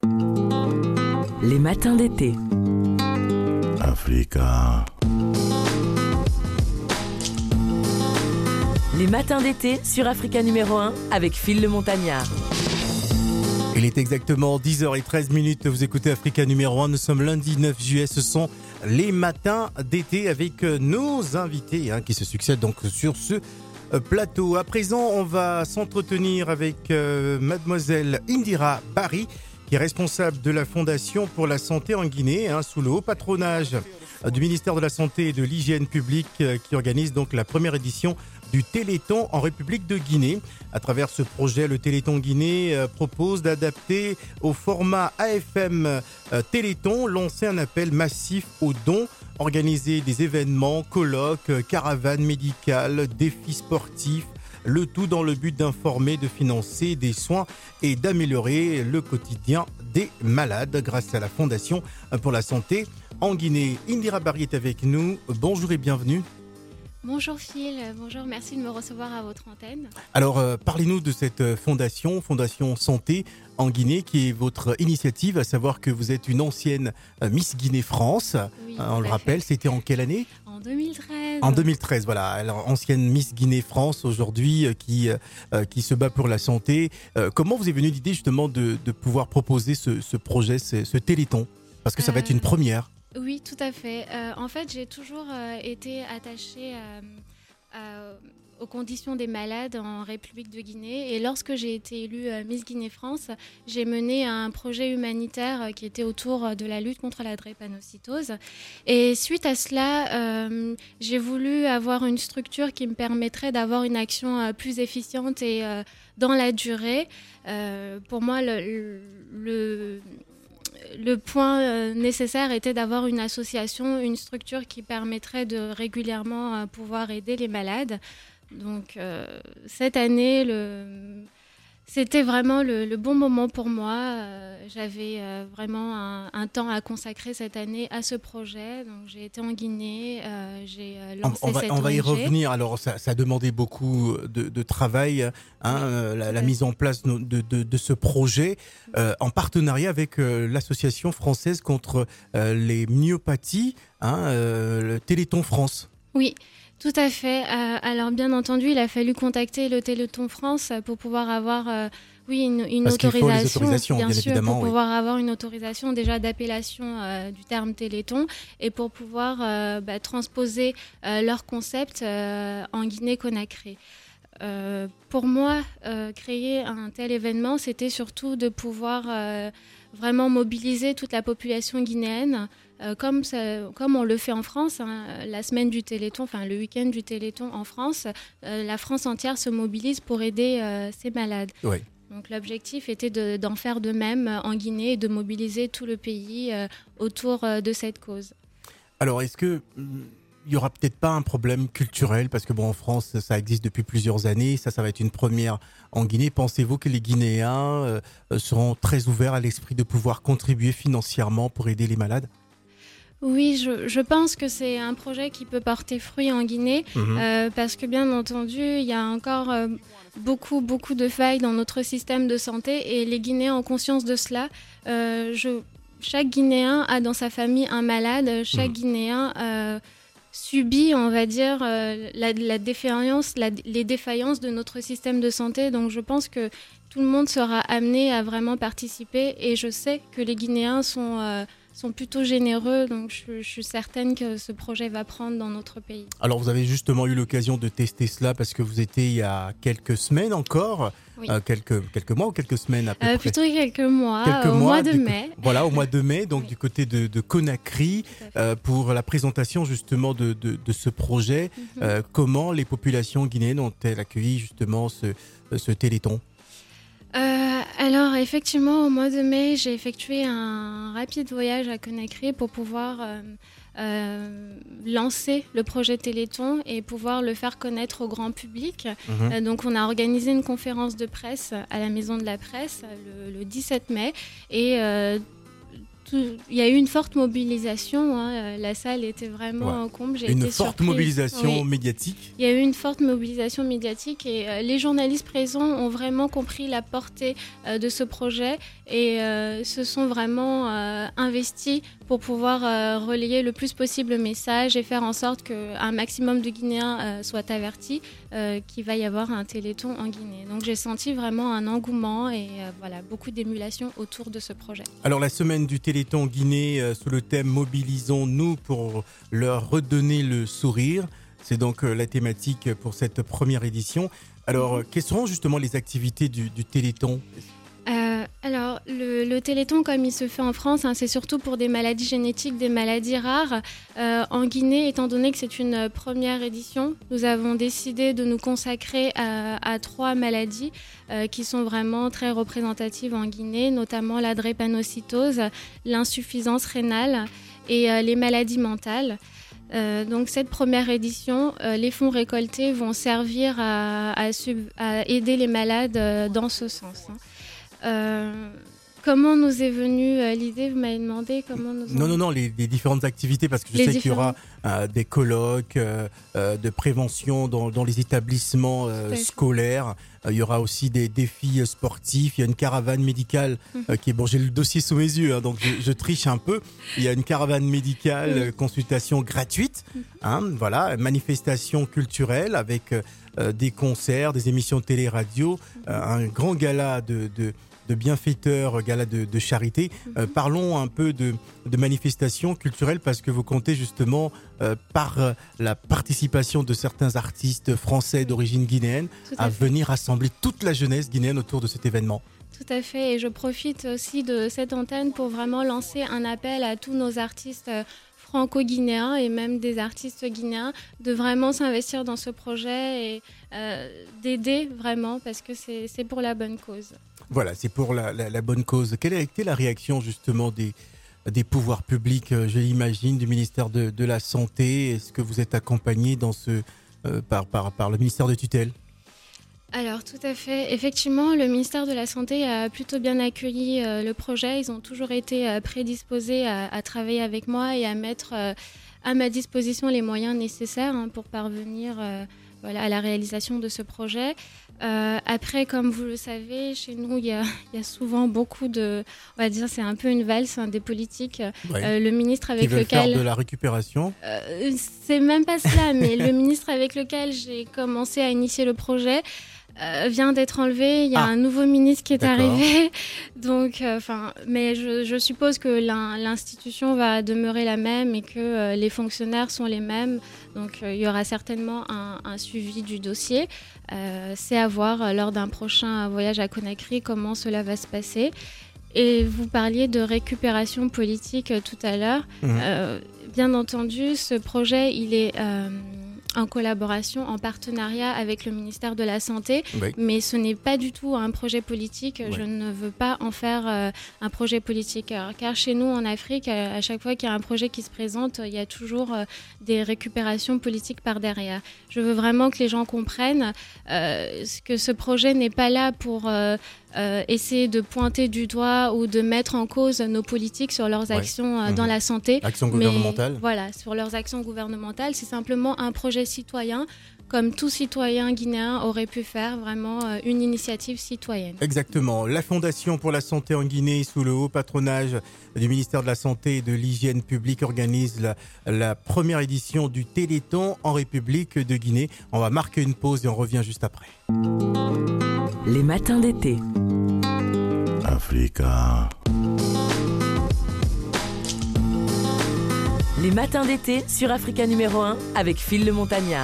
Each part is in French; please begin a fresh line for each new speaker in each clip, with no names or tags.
Les matins d'été.
Africa.
Les matins d'été sur Africa numéro 1 avec Phil le Montagnard.
Il est exactement 10h13, vous écoutez Africa numéro 1, nous sommes lundi 9 juillet, ce sont les matins d'été avec nos invités qui se succèdent donc sur ce plateau. À présent, on va s'entretenir avec mademoiselle Indira Barry, qui est responsable de la Fondation pour la santé en Guinée, sous le haut patronage du ministère de la Santé et de l'Hygiène publique, qui organise donc la première édition du Téléthon en République de Guinée. À travers ce projet, le Téléthon Guinée propose d'adapter au format AFM Téléthon, lancer un appel massif aux dons, organiser des événements, colloques, caravanes médicales, défis sportifs, le tout dans le but d'informer, de financer des soins et d'améliorer le quotidien des malades grâce à la Fondation pour la santé en Guinée. Indira Barry est avec nous. Bonjour et bienvenue.
Bonjour Phil, bonjour, merci de me recevoir à votre antenne.
Alors, parlez-nous de cette Fondation Santé en Guinée, qui est votre initiative, à savoir que vous êtes une ancienne Miss Guinée France.
Oui,
on le rappelle, c'était en quelle année ?
En 2013.
En 2013, voilà. Alors, ancienne Miss Guinée France aujourd'hui, qui se bat pour la santé. Comment vous est venue l'idée justement de pouvoir proposer ce projet, ce Téléthon ? Parce que ça va être une première.
Oui, tout à fait. En fait, j'ai toujours été attachée aux conditions des malades en République de Guinée. Et lorsque j'ai été élue Miss Guinée France, j'ai mené un projet humanitaire qui était autour de la lutte contre la drépanocytose. Et suite à cela, j'ai voulu avoir une structure qui me permettrait d'avoir une action plus efficiente et dans la durée. Pour moi, le point nécessaire était d'avoir une association, une structure qui permettrait de régulièrement pouvoir aider les malades. Donc cette année, c'était vraiment le bon moment pour moi. J'avais vraiment un temps à consacrer cette année à ce projet. Donc j'ai été en Guinée, j'ai lancé cette ONG.
On va y revenir. Alors ça a demandé beaucoup de travail, la mise en place de ce projet en partenariat avec l'association française contre les myopathies, le Téléthon France.
Oui. Tout à fait. Alors bien entendu, il a fallu contacter le Téléthon France pour pouvoir avoir une
Parce
autorisation,
qu'il faut les autorisations, bien
sûr,
évidemment,
pour pouvoir avoir une autorisation déjà d'appellation du terme Téléthon et pour pouvoir transposer leur concept en Guinée-Conakry. Pour moi, créer un tel événement, c'était surtout de pouvoir vraiment mobiliser toute la population guinéenne, comme on le fait en France, la semaine du Téléthon, le week-end du Téléthon en France, la France entière se mobilise pour aider ces malades.
Oui.
Donc l'objectif était d'en faire de même en Guinée et de mobiliser tout le pays autour de cette cause.
Alors, est-ce que il n'y aura peut-être pas un problème culturel, parce que en France, ça existe depuis plusieurs années, ça va être une première en Guinée. Pensez-vous que les Guinéens seront très ouverts à l'esprit de pouvoir contribuer financièrement pour aider les malades ?
Oui, je pense que c'est un projet qui peut porter fruit en Guinée, parce que bien entendu, il y a encore beaucoup de failles dans notre système de santé et les Guinéens ont conscience de cela. Chaque Guinéen a dans sa famille un malade, chaque Guinéen subit, on va dire, les défaillances de notre système de santé. Donc je pense que tout le monde sera amené à vraiment participer et je sais que les Guinéens sont plutôt généreux, donc je suis certaine que ce projet va prendre dans notre pays.
Alors vous avez justement eu l'occasion de tester cela parce que vous étiez il y a quelques semaines encore,
oui.
quelques mois ou quelques semaines à peu près.
Plutôt quelques mois, au mois de mai.
Voilà, au mois de mai, donc du côté de Conakry, pour la présentation justement de ce projet. Comment les populations guinéennes ont-elles accueilli justement ce Téléthon ?
Alors effectivement, au mois de mai, j'ai effectué un rapide voyage à Conakry pour pouvoir lancer le projet Téléthon et pouvoir le faire connaître au grand public. Donc on a organisé une conférence de presse à la Maison de la Presse le 17 mai et il y a eu une forte mobilisation. La salle était vraiment en comble.
Une forte mobilisation médiatique.
Il y a eu une forte mobilisation médiatique et les journalistes présents ont vraiment compris la portée de ce projet et se sont vraiment investis pour pouvoir relayer le plus possible le message et faire en sorte qu'un maximum de Guinéens soient avertis qu'il va y avoir un téléthon en Guinée. Donc j'ai senti vraiment un engouement et beaucoup d'émulation autour de ce projet.
Alors la semaine du téléthon en Guinée sous le thème Mobilisons-nous pour leur redonner le sourire. C'est donc la thématique pour cette première édition. Alors quelles seront justement les activités du téléthon ?
Alors, le téléthon, comme il se fait en France, c'est surtout pour des maladies génétiques, des maladies rares. En Guinée, étant donné que c'est une première édition, nous avons décidé de nous consacrer à 3 maladies qui sont vraiment très représentatives en Guinée, notamment la drépanocytose, l'insuffisance rénale et les maladies mentales. Donc cette première édition, les fonds récoltés vont servir à aider les malades dans ce sens. Comment nous est venue l'idée ? Vous m'avez demandé comment nous...
Non, les différentes activités, parce que je sais qu'il y aura des colloques de prévention dans les établissements scolaires. Il y aura aussi des défis sportifs. Il y a une caravane médicale qui est... Bon, j'ai le dossier sous mes yeux, donc je triche un peu. Il y a une caravane médicale, consultation gratuite, manifestation culturelle avec des concerts, des émissions de télé-radio, un grand gala de bienfaiteurs, gala de charité. Parlons un peu de manifestations culturelles parce que vous comptez justement par la participation de certains artistes français d'origine guinéenne à venir rassembler toute la jeunesse guinéenne autour de cet événement.
Tout à fait, et je profite aussi de cette antenne pour vraiment lancer un appel à tous nos artistes franco-guinéens et même des artistes guinéens de vraiment s'investir dans ce projet et d'aider vraiment parce que c'est pour la bonne cause.
Voilà, c'est pour la bonne cause. Quelle a été la réaction justement des pouvoirs publics, je l'imagine, du ministère de la Santé ? Est-ce que vous êtes accompagné par le ministère de tutelle ?
Alors tout à fait. Effectivement, le ministère de la Santé a plutôt bien accueilli le projet. Ils ont toujours été prédisposés à travailler avec moi et à mettre à ma disposition les moyens nécessaires pour parvenir à la réalisation de ce projet. Après, comme vous le savez, chez nous, il y a souvent beaucoup de... On va dire, c'est un peu une valse des politiques. Le ministre avec lequel...
Qui veulent faire de la récupération
c'est même pas cela, mais le ministre avec lequel j'ai commencé à initier le projet vient d'être enlevé. Il y a un nouveau ministre qui est arrivé. Donc, mais je suppose que l'institution va demeurer la même et que les fonctionnaires sont les mêmes. Donc, il y aura certainement un suivi du dossier. C'est à voir lors d'un prochain voyage à Conakry comment cela va se passer. Et vous parliez de récupération politique tout à l'heure. Bien entendu, ce projet, il est... en collaboration, en partenariat avec le ministère de la Santé, mais ce n'est pas du tout un projet politique. Je ne veux pas en faire un projet politique, car chez nous en Afrique, à chaque fois qu'il y a un projet qui se présente, il y a toujours des récupérations politiques par derrière. Je veux vraiment que les gens comprennent que ce projet n'est pas là pour essayer de pointer du doigt ou de mettre en cause nos politiques sur leurs actions dans la santé.
Actions gouvernementales.
Voilà, sur leurs actions gouvernementales. C'est simplement un projet citoyen, comme tout citoyen guinéen aurait pu faire, vraiment une initiative citoyenne.
Exactement. La Fondation pour la santé en Guinée, sous le haut patronage du ministère de la Santé et de l'Hygiène publique, organise la première édition du Téléthon en République de Guinée. On va marquer une pause et on revient juste après.
Les matins d'été.
Africa.
Les matins d'été sur Africa numéro 1 avec Phil le Montagnard.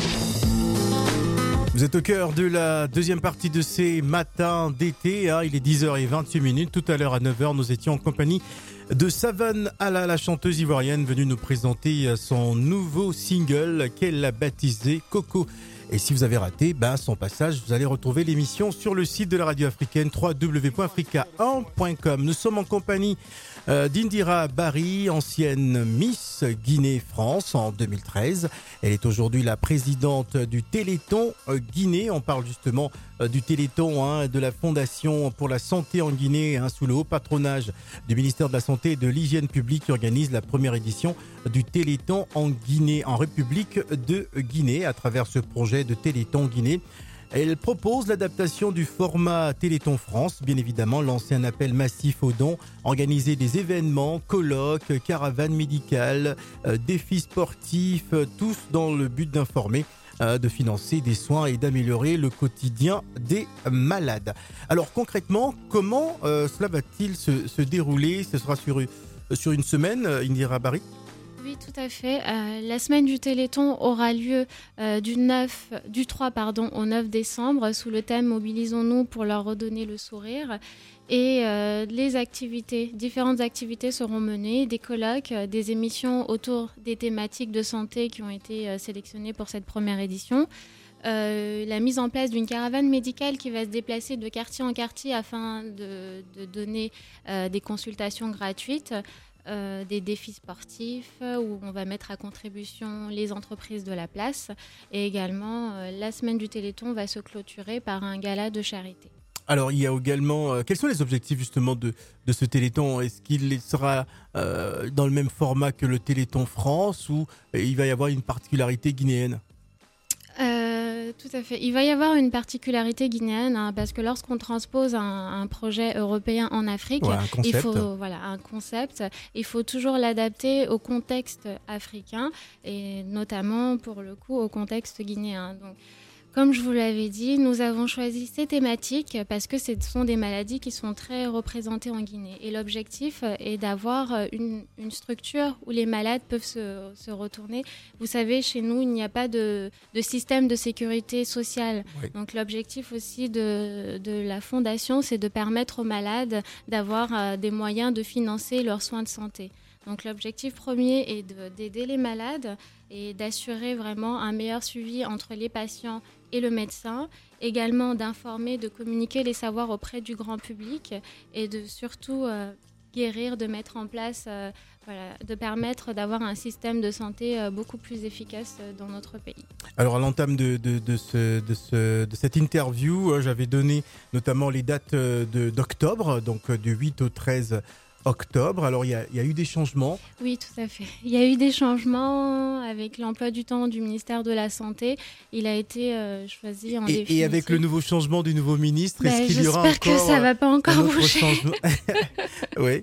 Vous êtes au cœur de la deuxième partie de ces matins d'été. Il est 10h28. Tout à l'heure à 9h, nous étions en compagnie de Savane Alla, la chanteuse ivoirienne, venue nous présenter son nouveau single qu'elle a baptisé Coco. Et si vous avez raté son passage, vous allez retrouver l'émission sur le site de la radio africaine www.africa1.com. Nous sommes en compagnie d'Indira Barry, ancienne Miss Guinée-France en 2013. Elle est aujourd'hui la présidente du Téléthon Guinée. On parle justement du Téléthon, de la Fondation pour la santé en Guinée, sous le haut patronage du ministère de la Santé et de l'Hygiène publique, qui organise la première édition du Téléthon en Guinée, en République de Guinée, à travers ce projet de Téléthon Guinée. Elle propose l'adaptation du format Téléthon France, bien évidemment, lancer un appel massif aux dons, organiser des événements, colloques, caravanes médicales, défis sportifs, tous dans le but d'informer, de financer des soins et d'améliorer le quotidien des malades. Alors concrètement, comment cela va-t-il se dérouler ? Ce sera sur une semaine, Indira Bari ?
Oui, tout à fait. La semaine du Téléthon aura lieu du 3 au 9 décembre sous le thème « Mobilisons-nous pour leur redonner le sourire ». Et différentes activités seront menées, des colloques, des émissions autour des thématiques de santé qui ont été sélectionnées pour cette première édition. La mise en place d'une caravane médicale qui va se déplacer de quartier en quartier afin de donner des consultations gratuites. Des défis sportifs où on va mettre à contribution les entreprises de la place. Et également, la semaine du Téléthon va se clôturer par un gala de charité.
Alors, il y a également... quels sont les objectifs justement de ce Téléthon ? Est-ce qu'il sera dans le même format que le Téléthon France ou il va y avoir une particularité guinéenne ?
Tout à fait. Il va y avoir une particularité guinéenne parce que lorsqu'on transpose un projet européen en Afrique, un concept, il faut toujours l'adapter au contexte africain et notamment pour le coup au contexte guinéen. Donc, comme je vous l'avais dit, nous avons choisi ces thématiques parce que ce sont des maladies qui sont très représentées en Guinée. Et l'objectif est d'avoir une structure où les malades peuvent se retourner. Vous savez, chez nous, il n'y a pas de système de sécurité sociale. Oui. Donc l'objectif aussi de la Fondation, c'est de permettre aux malades d'avoir des moyens de financer leurs soins de santé. Donc l'objectif premier est d'aider les malades et d'assurer vraiment un meilleur suivi entre les patients et le médecin, également d'informer, de communiquer les savoirs auprès du grand public et de surtout guérir, de mettre en place, de permettre d'avoir un système de santé beaucoup plus efficace dans notre pays.
Alors à l'entame de cette interview, j'avais donné notamment les dates d'octobre, donc du 8 au 13 octobre. Alors, il y a eu des changements ?
Oui, tout à fait. Il y a eu des changements avec l'emploi du temps du ministère de la Santé. Il a été choisi en définitive.
Et avec le nouveau changement du nouveau ministre, est-ce qu'il y aura encore...
J'espère que ça ne va pas encore bouger.
Oui.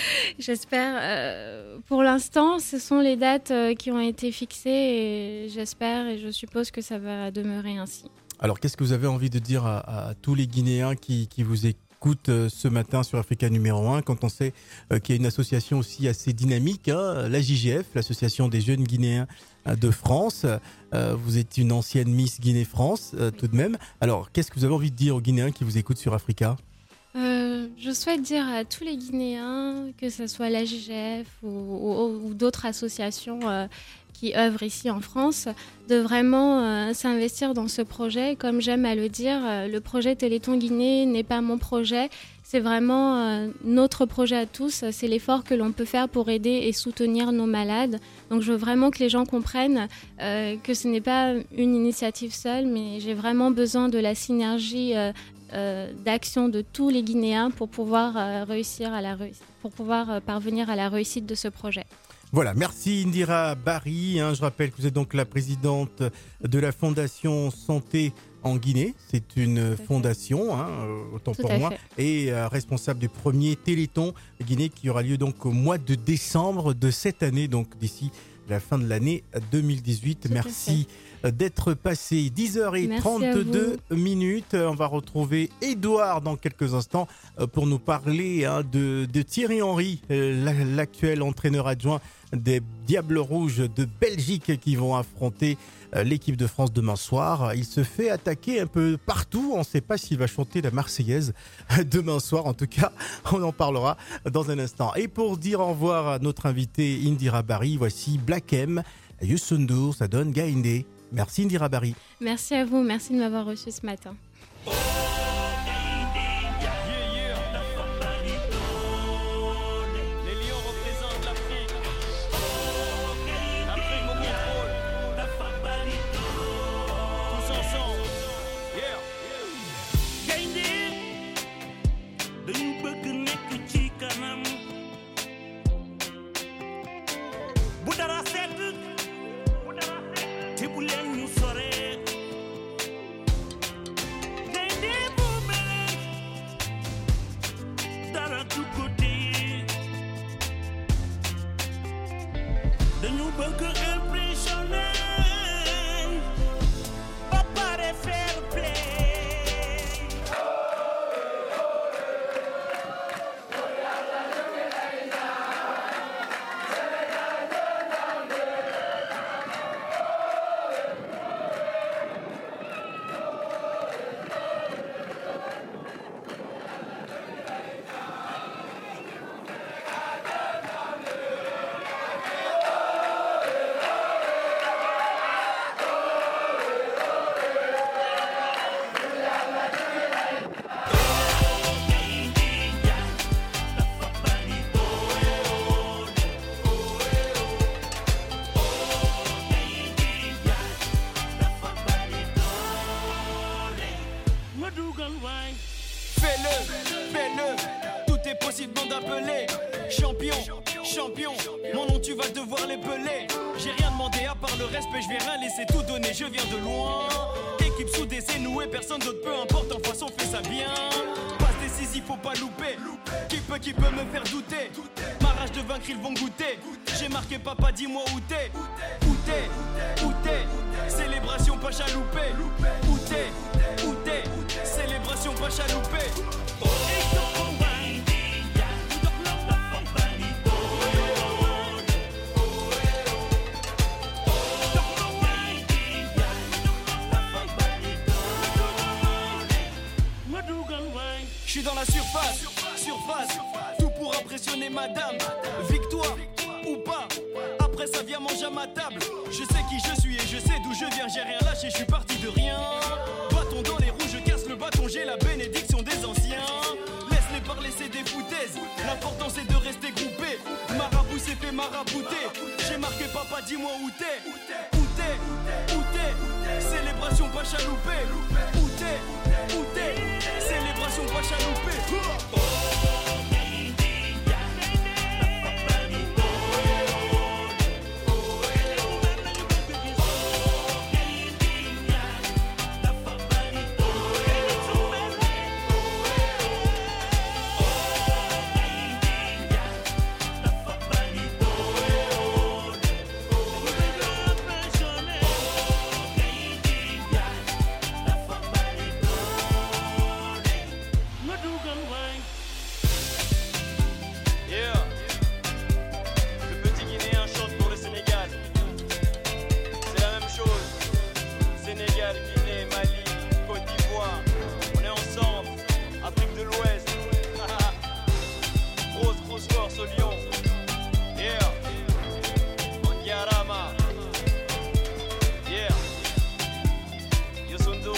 J'espère. Pour l'instant, ce sont les dates qui ont été fixées et j'espère et je suppose que ça va demeurer ainsi.
Alors, qu'est-ce que vous avez envie de dire à tous les Guinéens qui vous écoutent ce matin sur Africa numéro 1, quand on sait qu'il y a une association aussi assez dynamique, la JGF, l'Association des jeunes Guinéens de France. Vous êtes une ancienne Miss Guinée-France, tout de même. Alors, qu'est-ce que vous avez envie de dire aux Guinéens qui vous écoutent sur Africa ?
Je souhaite dire à tous les Guinéens, que ce soit la JGF ou d'autres associations qui œuvrent ici en France, de vraiment s'investir dans ce projet. Comme j'aime à le dire, le projet Téléthon Guinée n'est pas mon projet, c'est vraiment notre projet à tous. C'est l'effort que l'on peut faire pour aider et soutenir nos malades. Donc je veux vraiment que les gens comprennent que ce n'est pas une initiative seule, mais j'ai vraiment besoin de la synergie d'action de tous les Guinéens pour pouvoir parvenir à la réussite de ce projet.
Voilà, merci Indira Bari. Je rappelle que vous êtes donc la présidente de la Fondation Santé en Guinée. C'est une fondation, autant pour moi, et responsable du premier Téléthon Guinée qui aura lieu donc au mois de décembre de cette année, donc d'ici la fin de l'année 2018. Merci d'être passé. 10h32 minutes. On va retrouver Édouard dans quelques instants pour nous parler de Thierry Henry, l'actuel entraîneur adjoint des Diables Rouges de Belgique qui vont affronter l'équipe de France demain soir. Il se fait attaquer un peu partout. On ne sait pas s'il va chanter la Marseillaise demain soir. En tout cas, on en parlera dans un instant. Et pour dire au revoir à notre invité Indira Bari, voici Black M, Youssou N'Dour, ça donne Gaïndé. Merci Indira Bari.
Merci à vous, merci de m'avoir reçu ce matin.
dañu bëgg impressionner ba pare fair play.
Fais-le, tout est possible d'en d'appeler champion, champion, mon nom tu vas devoir l'épeler. J'ai rien demandé à part le respect, je vais rien laisser tout donner, je viens de loin. Équipe soudée, c'est noué, personne d'autre, peu importe, en face on fait ça bien. Passe décisif, faut pas louper, qui peut me faire douter. Ma rage de vaincre, ils vont goûter. J'ai marqué papa, dis-moi où t'es. Où t'es, célébration pas chaloupée. Où t'es, célébration pas chaloupée. Je suis dans la surface, tout pour impressionner madame. Victoire ou pas, après ça vient manger à ma table. Je sais qui je suis et je sais d'où je viens. J'ai rien lâché, je suis parti de rien. Bâton dans les roues, je casse le bâton. J'ai la bénédiction des anciens. Laisse-les parler, c'est des foutaises. L'important c'est de rester groupé. Marabout s'est fait marabouter. J'ai marqué papa, dis-moi où t'es. Où t'es, célébration pas chaloupée. Où t'es, célébration pas chaloupée. Guinée, Mali, Côte d'Ivoire, on est ensemble, Afrique de l'Ouest. Grosse force au lion. Yeah, on Yarama. Yeah, Yosundo,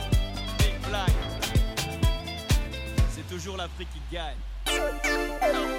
Big Black. C'est toujours l'Afrique qui gagne.